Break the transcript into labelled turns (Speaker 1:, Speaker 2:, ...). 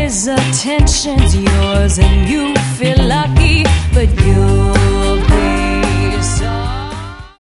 Speaker 1: his attention's yours and you feel lucky, but you